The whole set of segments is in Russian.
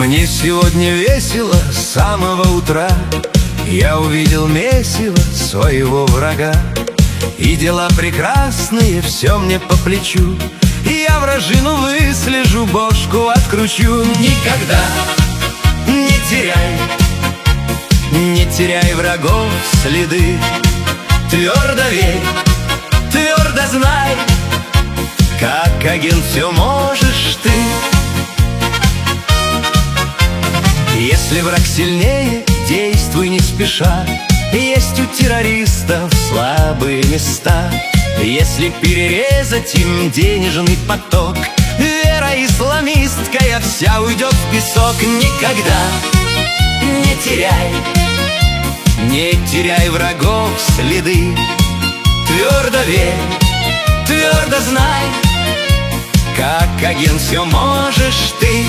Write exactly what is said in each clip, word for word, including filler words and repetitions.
Мне сегодня весело с самого утра. Я увидел месиво своего врага. И дела прекрасные, все мне по плечу. И я вражину выслежу, бошку откручу. Никогда не теряй, не теряй врагов следы. Твердо верь, твердо знай, как агент все можешь ты. Если враг сильнее, действуй не спеша. Есть у террористов слабые места. Если перерезать им денежный поток, вера исламистская вся уйдет в песок. Никогда не теряй, не теряй врагов следы. Твердо верь, твердо знай, как агент все можешь ты.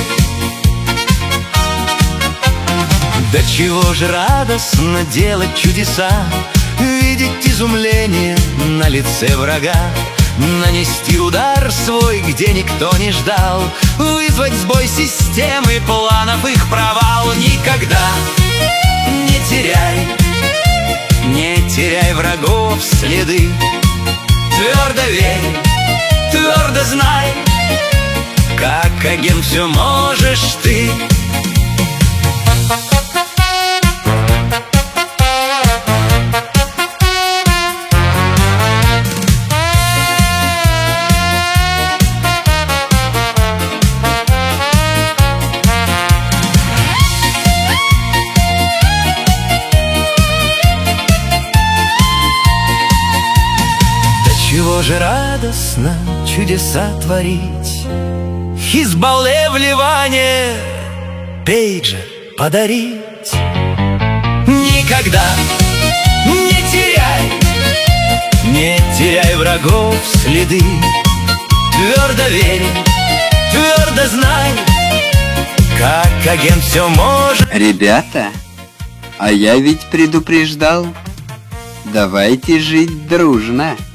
Да чего же радостно делать чудеса, видеть изумление на лице врага, нанести удар свой, где никто не ждал, вызвать сбой системы, планов их провал. Никогда не теряй, не теряй врагов следы. Твердо верь, твердо знай, как агент все можешь ты. Чего же радостно чудеса творить, Хизбалле в Ливане пейджер подарить. Никогда не теряй, не теряй врагов следы. Твердо верь, твердо знай, как агент все может. Ребята, а я ведь предупреждал. Давайте жить дружно.